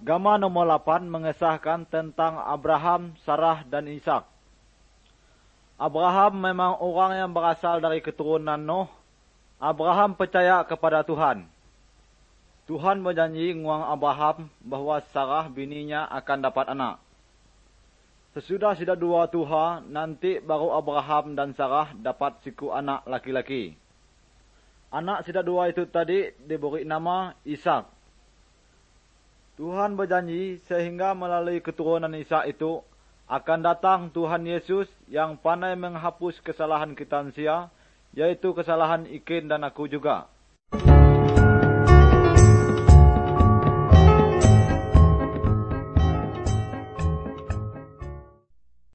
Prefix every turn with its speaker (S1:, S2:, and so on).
S1: Gama nomor 8 mengesahkan tentang Abraham, Sarah, dan Ishak. Abraham memang orang yang berasal dari keturunan Nuh. Abraham percaya kepada Tuhan. Tuhan berjanji nguang Abraham bahwa Sarah bininya akan dapat anak. Sesudah sida dua Tuhan, nanti baru Abraham dan Sarah dapat siku anak laki-laki. Anak sida dua itu tadi diberi nama Ishak. Tuhan berjanji sehingga melalui keturunan Ishak itu akan datang Tuhan Yesus yang pandai menghapus kesalahan kita manusia, yaitu kesalahan Ikin dan aku juga.